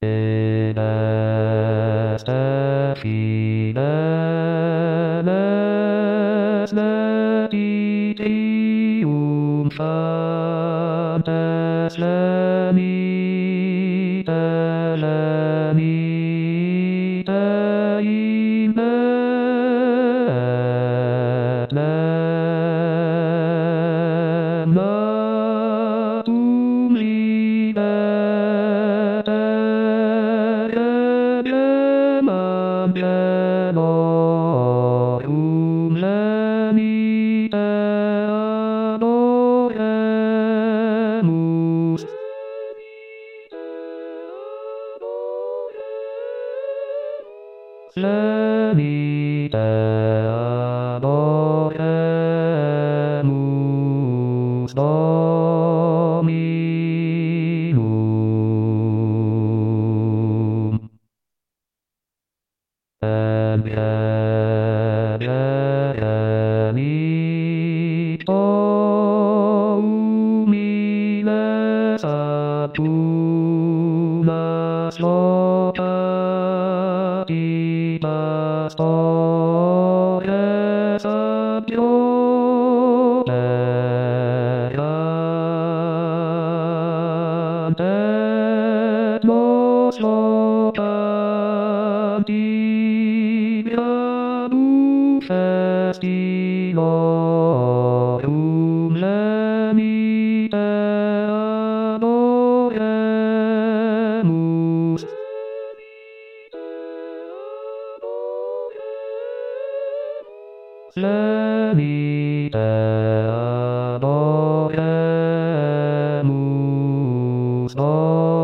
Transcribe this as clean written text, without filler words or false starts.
In est fideles letitium fantes lemite lemite in Bethlehem natum libet Elorum lemite adoremus. Lemite adoremus Dominum. Emito humiles abtunas locatis pastores adioneant et nos locanti festilorum lemite adoremus. Lemite adoremus